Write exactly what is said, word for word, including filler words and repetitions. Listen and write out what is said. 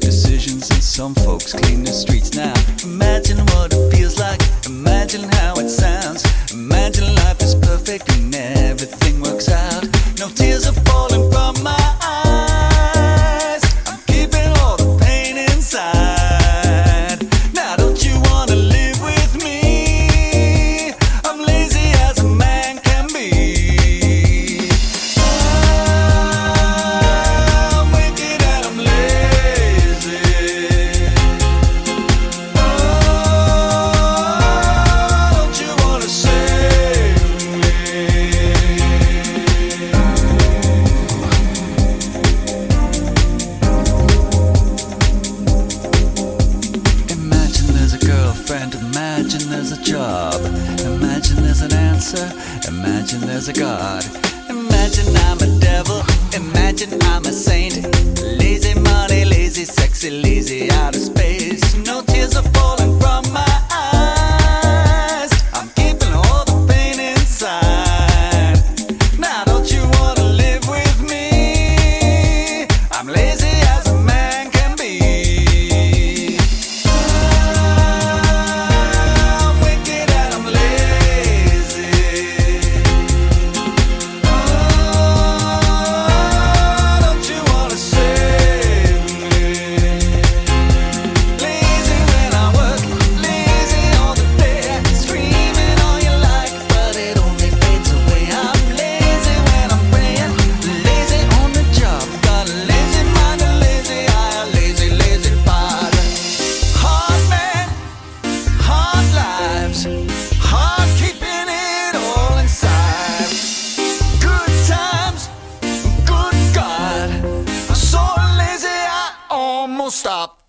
decisions and some folks clean the streets now. Imagine what it feels like, imagine how it sounds. Imagine life is perfect and everything works out. No tears are falling from my eyes. I'm keeping all the pain inside. Now don't you wanna live with me? I'm lazy as a man can be. I'm wicked and I'm lazy. Oh, don't you wanna save me? Imagine there's a girlfriend, imagine there's a job, imagine there's an answer, imagine there's a God. Imagine I'm a devil, imagine I'm a saint. Lazy money, lazy sexy, lazy out of space. No tears are falling from my eyes. I'm keeping all the pain inside. Now don't you wanna live with me? I'm lazy as a man can be. I'm wicked and I'm lazy. Oh, don't you wanna save me? Lazy when I work, lazy all the day, screaming all you like, but it only fades away. I'm lazy when I'm praying, lazy on the job, got a lazy mind, a lazy eye, a lazy, lazy body. Hard man, hard lives, hard keeping it all inside. Good times, good God, I'm so lazy I almost stopped.